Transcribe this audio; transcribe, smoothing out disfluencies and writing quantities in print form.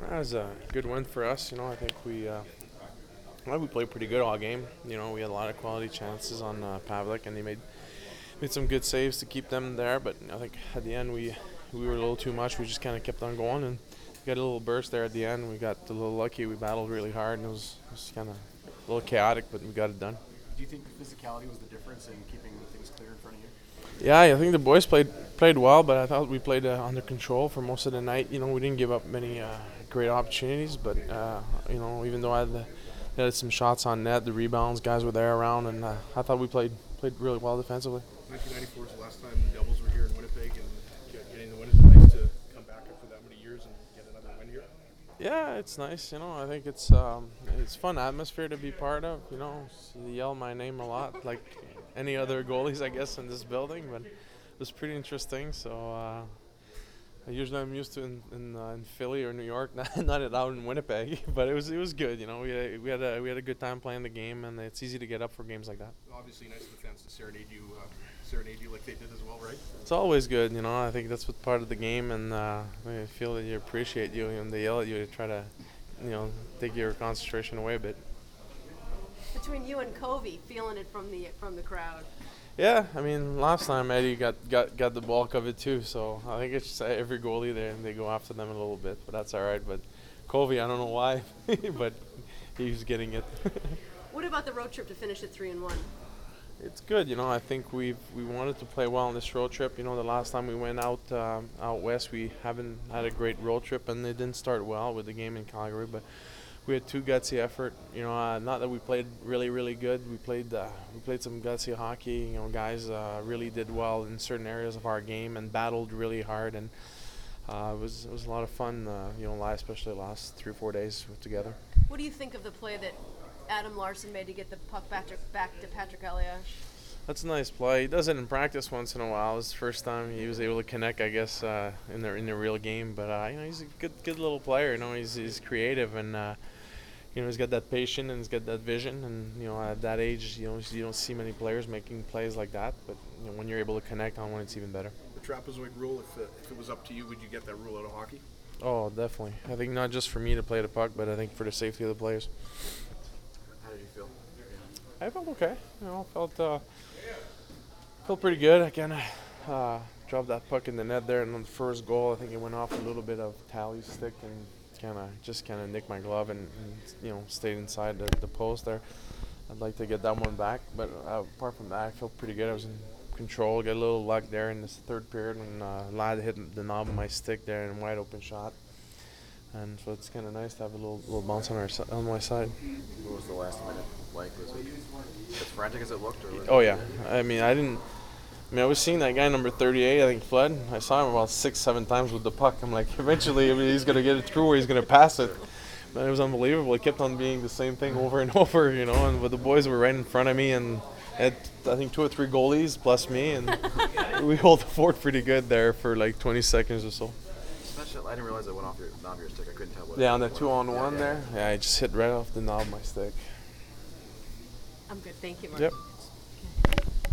That was a good win for us. I think we played pretty good all game. We had a lot of quality chances on Pavlik, and they made some good saves to keep them there. But I think at the end we were a little too much. We just kind of kept on going, and we got a little burst there at the end. We got a little lucky. We battled really hard, and it was kind of a little chaotic, but we got it done. Do you think the physicality was the difference in keeping things clear in front of you? Yeah, I think the boys played well, but I thought we played under control for most of the night. We didn't give up many great opportunities, but even though they had some shots on net, the rebounds, guys were there around, and I thought we played really well defensively. 1994 is the last time the Devils were here in Winnipeg, and getting the win is nice to come back after that many years and get another win here. Yeah, it's nice. I think it's fun atmosphere to be part of. They yell my name a lot, like any other goalies, I guess, in this building. But it was pretty interesting. So usually I'm used to in Philly or New York, not out in Winnipeg. But it was good. We had a good time playing the game, and it's easy to get up for games like that. Obviously, nice of the fans to serenade you like they did as well, right? It's always good. I think that's what part of the game, and I feel that you appreciate you, and they yell at you to try to, take your concentration away a bit. Between you and Covey, feeling it from the crowd. Yeah, I mean, last time Eddie got the bulk of it too, so I think it's just every goalie there, and they go after them a little bit, but that's all right. But Covey, I don't know why, but he's getting it. What about the road trip to finish at 3-1? It's good, I think we wanted to play well on this road trip. The last time we went out west, we haven't had a great road trip, and it didn't start well with the game in Calgary, but we had two gutsy effort. Not that we played really, really good. We played some gutsy hockey. Guys really did well in certain areas of our game and battled really hard, and it was a lot of fun. Especially the last 3 or 4 days together. What do you think of the play that Adam Larson made to get the puck back to Patrick Elias? That's a nice play. He does it in practice once in a while. It's the first time he was able to connect, I guess, in the real game. But he's a good little player. He's creative, and he's got that patience and he's got that vision. And at that age, you don't see many players making plays like that. But when you're able to connect on one, it's even better. The trapezoid rule. If it was up to you, would you get that rule out of hockey? Oh, definitely. I think not just for me to play the puck, but I think for the safety of the players. How did you feel? I felt okay. Felt pretty good. I kind of dropped that puck in the net there, and on the first goal, I think it went off a little bit of Tally's stick and kind of nicked my glove and stayed inside the post there. I'd like to get that one back, but apart from that, I felt pretty good. I was in control. Got a little luck there in this third period when Ladd hit the knob of my stick there in a wide open shot. And so it's kind of nice to have a little bounce on my side. What was the last minute like? Was it as frantic as it looked? Oh yeah. I was seeing that guy number 38, I think Flood. I saw him about 6-7 times with the puck. I'm like, eventually, he's gonna get it through, or he's gonna pass it. But it was unbelievable. It kept on being the same thing over and over, and but the boys were right in front of me, and had I think 2 or 3 goalies plus me, and we hold the fort pretty good there for like 20 seconds or so. I didn't realize it went off your knob of your stick. I couldn't tell what. Yeah, on the 2-on-1 there. Yeah, I just hit right off the knob of my stick. I'm good. Thank you, Mark. Yep.